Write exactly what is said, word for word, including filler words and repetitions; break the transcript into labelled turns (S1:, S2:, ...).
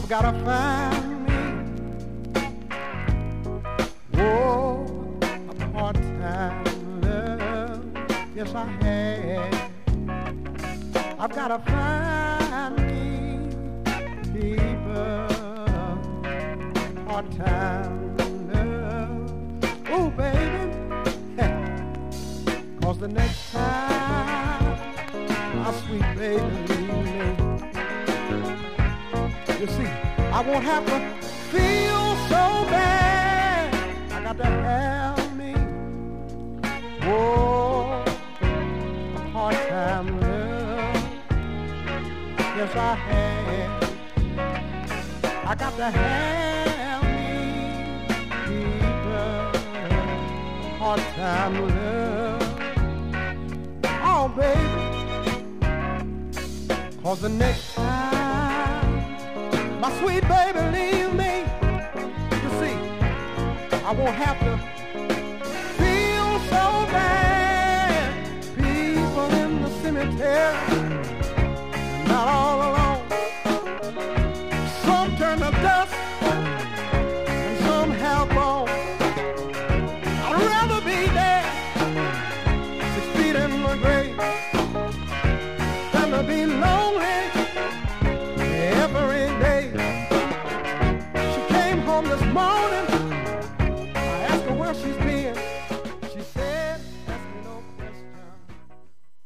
S1: I've gotta find me, whoa, a part-time love. Yes, I have. I've gotta find me, people, part-time love. Oh, baby, cause the next time my sweet baby leave me, you see, I won't have to feel so bad. I got to have me, whoa, a part-time love. Yes, I have. I got to have me, people, part-time love. Oh, baby, cause the next time my sweet baby leave me, you see, I won't have to feel so bad. People in the cemetery, not all alone. Some turn to dust and some have bone. I'd rather be there, six feet in the grave, than to be